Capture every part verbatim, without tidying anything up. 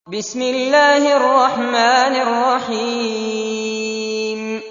بسم الله الرحمن الرحيم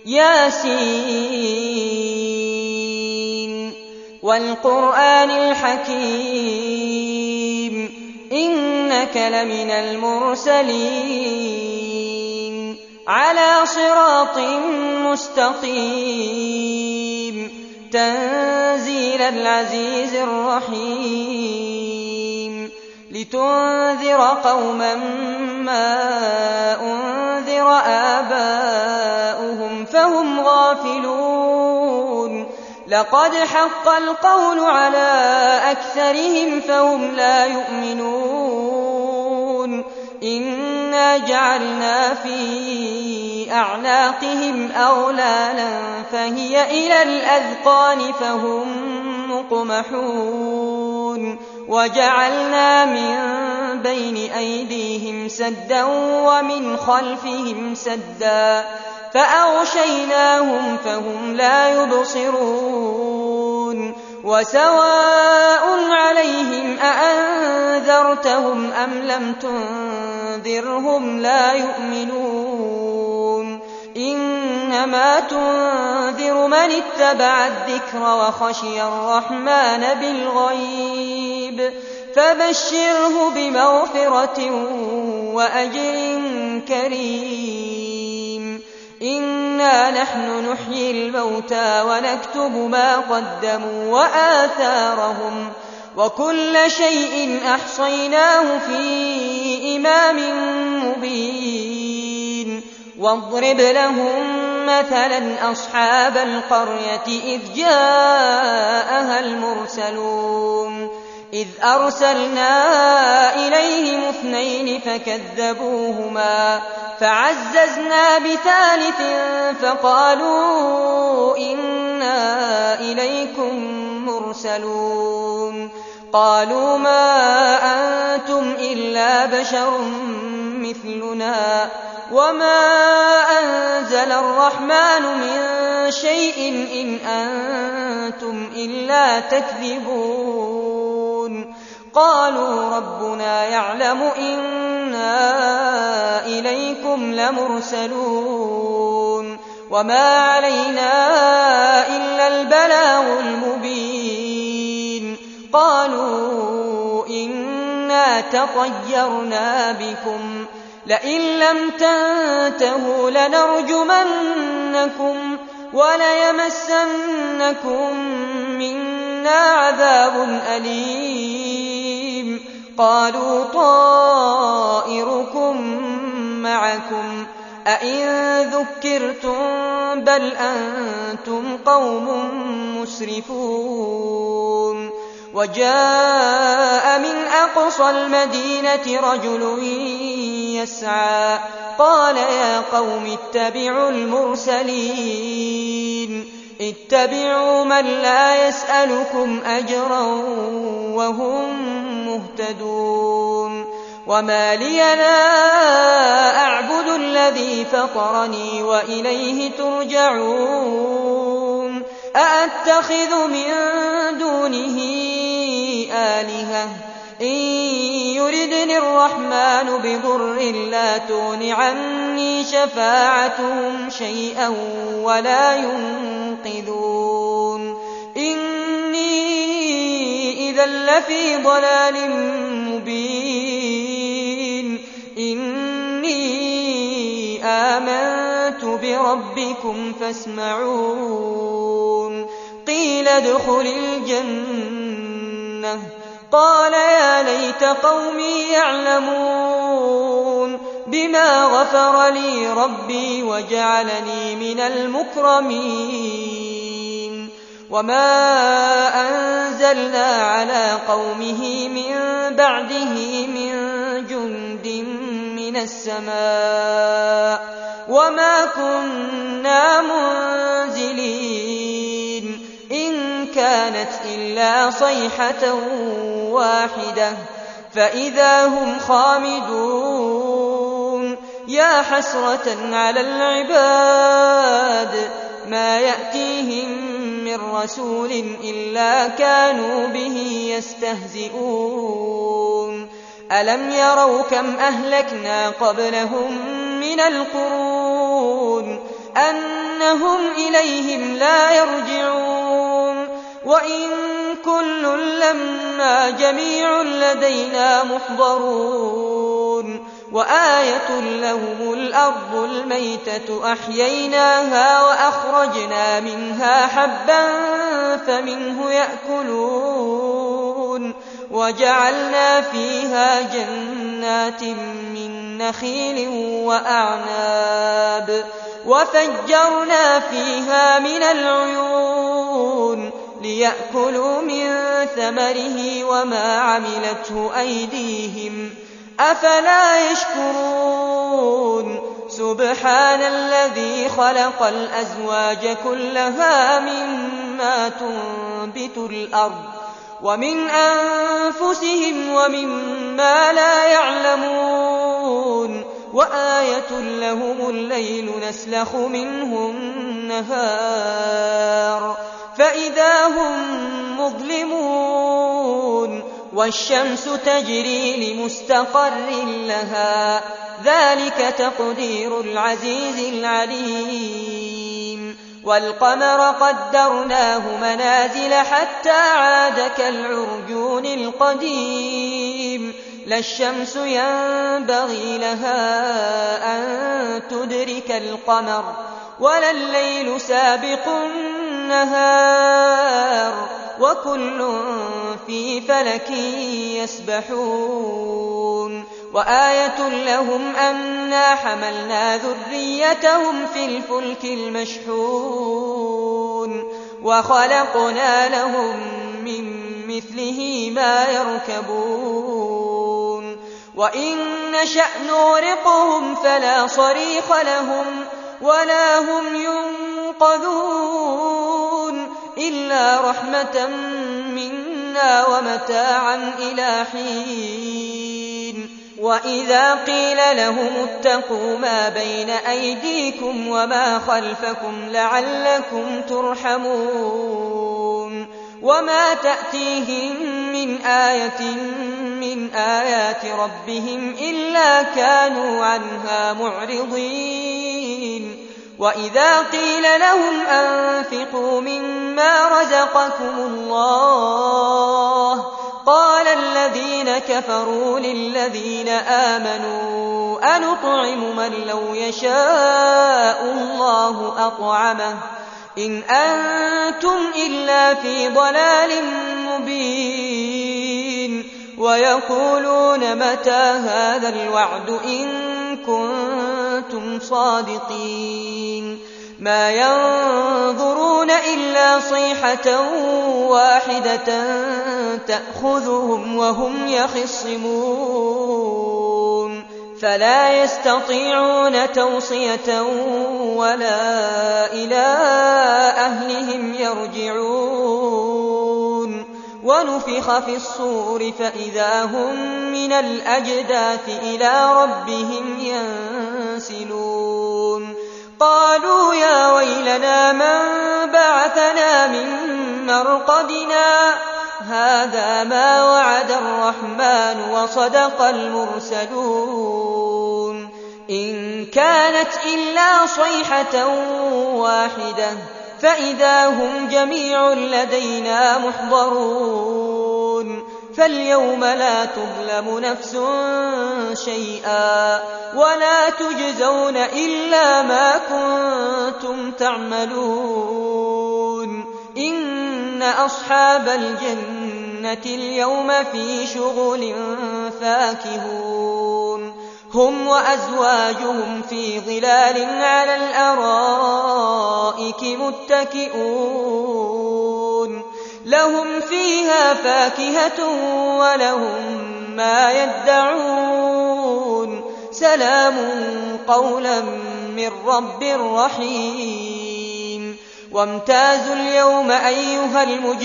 ياسين والقرآن الحكيم إنك لمن المرسلين على صراط مستقيم تنزيل العزيز الرحيم لتنذر قوما ما أنذر آباؤهم فهم غافلون لقد حق القول على أكثرهم فهم لا يؤمنون إنا جعلنا في أعناقهم أغلالا فهي إلى الأذقان فهم مقمحون وجعلنا من بين أيديهم سدا ومن خلفهم سدا فأغشيناهم فهم لا يبصرون وسواء عليهم أأنذرتهم أم لم تنذرهم لا يؤمنون إنما تنذر من اتبع الذكر وخشي الرحمن بالغيب فبشره بمغفرة وأجر كريم إنا نحن نحيي الموتى ونكتب ما قدموا وآثارهم وكل شيء أحصيناه في إمام مبين واضرب لهم مثلا أصحاب القرية إذ جاءها المرسلون إذ أرسلنا إليهم اثنين فكذبوهما فعززنا بثالث فقالوا إنا إليكم مرسلون قالوا ما أنتم إلا بشر مثلنا وما أنزل الرحمن من شيء إن أنتم إلا تكذبون قالوا ربنا يعلم إنا إليكم لمرسلون وما علينا إلا البلاغ المبين قالوا إنا تطيرنا بكم لئن لم تنتهوا لنرجمنكم وليمسنكم منا عذاب أليم قالوا طائركم معكم أئن ذكرتم بل أنتم قوم مسرفون وجاء من أقصى المدينة رجل يسعى قال يا قوم اتبعوا المرسلين اتبعوا من لا يسألكم أجرا وهم مهتدون وما لي لا أعبد الذي فطرني وإليه ترجعون أأتخذ من دونه آلهة إن يردني الرحمن بضر لا تغن عني شفاعتهم شيئا ولا ينقذون إني إذا لفي ضلال مبين إني آمنت بربكم فاسمعون قيل ادخل الجنة قال يا ليت قومي يعلمون بما غفر لي ربي وجعلني من المكرمين وما أنزلنا على قومه من بعده من جند من السماء وما كنا منزلين إن كانت إلا صيحة واحدة فإذا هم خامدون يا حسرة على العباد ما يأتيهم من رسول إلا كانوا به يستهزئون ألم يروا كم أهلكنا قبلهم من القرون أنهم إليهم لا يرجعون وإن كل لما جميع لدينا محضرون وآية لهم الأرض الميتة أحييناها وأخرجنا منها حبا فمنه يأكلون وجعلنا فيها جنات من نخيل وأعناب وفجرنا فيها من العيون ليأكلوا من ثمره وما عملته أيديهم أفلا يشكرون سبحان الذي خلق الأزواج كلها مما تنبت الأرض ومن أنفسهم ومما لا يعلمون وآية لهم الليل نسلخ منه النهار فإذا هم مظلمون والشمس تجري لمستقر لها ذلك تقدير العزيز العليم والقمر قدرناه منازل حتى عاد كالعرجون القديم لا الشمس ينبغي لها أن تدرك القمر ولا الليل سابق النهار وكل في فلك يسبحون وآية لهم أنا حملنا ذريتهم في الفلك المشحون وخلقنا لهم من مثله ما يركبون وإن نشأ نغرقهم فلا صريخ لهم ولا هم ينقذون إلا رحمة منا ومتاعا إلى حين وإذا قيل لهم اتقوا ما بين أيديكم وما خلفكم لعلكم ترحمون وما تأتيهم من آية من آيات ربهم إلا كانوا عنها معرضين وإذا قيل لهم أنفقوا مما رزقكم الله قال الذين كفروا للذين آمنوا أنطعم من لو يشاء الله أطعمه إن أنتم إلا في ضلال مبين ويقولون متى هذا الوعد إن كنتم صادقين ما ينظرون إلا صيحة واحدة تأخذهم وهم يخصمون فلا يستطيعون توصية ولا إلى أهلهم يرجعون ونفخ في الصور فإذا هم من الأجداث إلى ربهم ينسلون قالوا يا ويلنا من بعثنا من مرقدنا هذا ما وعد الرحمن وصدق المرسلون إن كانت إلا صيحة واحدة فإذا هم جميع لدينا محضرون فاليوم لا تظلم نفس شيئا ولا تجزون إلا ما كنتم تعملون إن أصحاب الجنة اليوم في شغل فاكهون هم وأزواجهم في ظلال على الأرائك متكئون لهم فيها فاكهة ولهم ما يدعون سلام قولا من رب رحيم وامتازوا اليوم أيها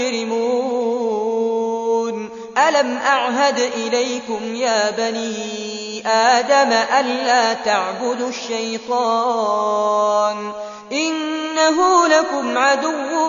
المجرمون ألم أعهد إليكم يا بني آدم ألا تعبدوا الشيطان إنه لكم عدو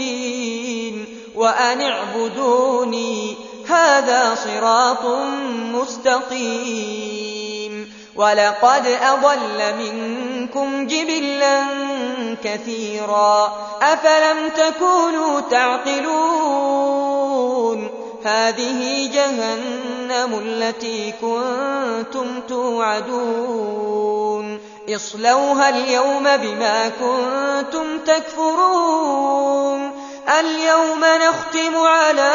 مبين وأن اعبدوني هذا صراط مستقيم ولقد أضل منكم جبلا كثيرا أفلم تكونوا تعقلون هذه جهنم التي كنتم توعدون اصلوها اليوم بما كنتم تكفرون اليوم نختم على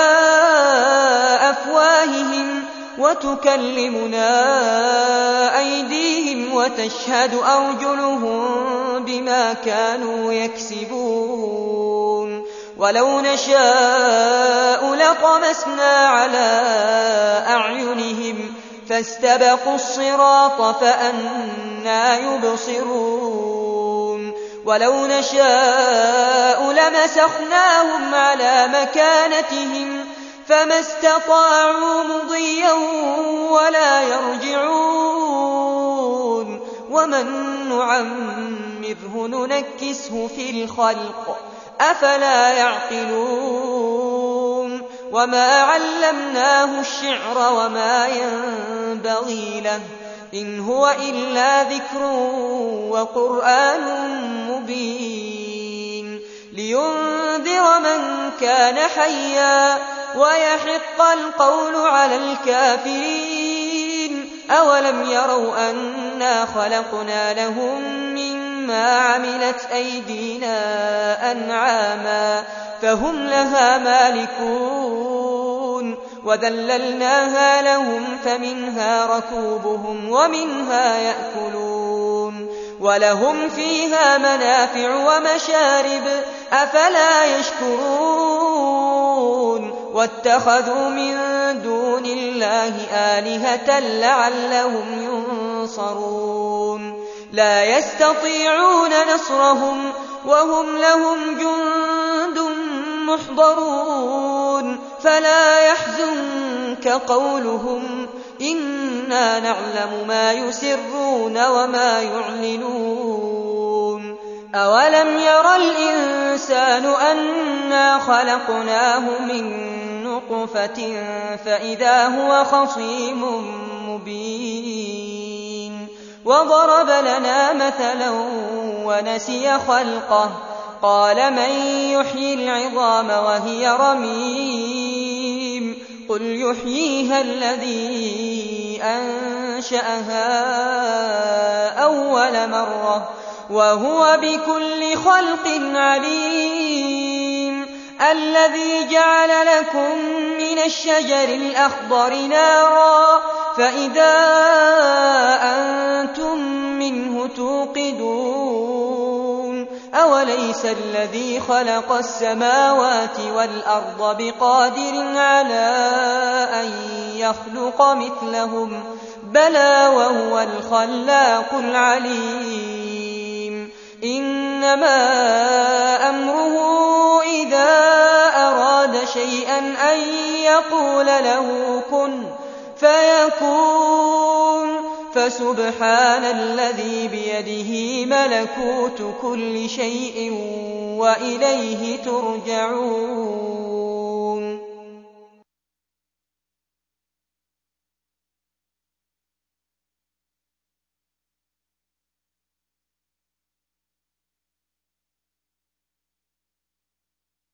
أفواههم وتكلمنا أيديهم وتشهد أرجلهم بما كانوا يكسبون ولو نشاء لطمسنا على أعينهم فاستبقوا الصراط فأنى يبصرون ولو نشاء لمسخناهم على مكانتهم فما استطاعوا مضيا ولا يرجعون ومن نعمره ننكسه في الخلق أفلا يعقلون وما علمناه الشعر وما ينبغي له إن هو إلا ذكر وقرآن مبين لينذر من كان حيا ويحق القول على الكافرين أولم يروا أنا خلقنا لهم مما عملت أيدينا أنعاما فهم لها مالكون وذللناها لهم فمنها ركوبهم ومنها يأكلون ولهم فيها منافع ومشارب أفلا يشكرون واتخذوا من دون الله آلهة لعلهم ينصرون لا يستطيعون نصرهم وهم لهم جند محضرون فلا يحزنك قولهم إنا نعلم ما يسرون وما يعلنون أولم ير الإنسان أنا خلقناه من نطفة فإذا هو خصيم مبين وضرب لنا مثلا ونسي خلقه قال من يحيي العظام وهي رميم قل يحييها الذي أنشأها أول مرة وهو بكل خلق عليم الذي جعل لكم من الشجر الأخضر نارا فإذا أنتم منه توقدون أوليس الذي خلق السماوات والأرض بقادر على أن يخلق مثلهم بلى وهو الخلاق العليم إنما أمره إذا أراد شيئا أن يقول له كن فيكون فسبحان الذي بيده ملكوت كل شيء وإليه ترجعون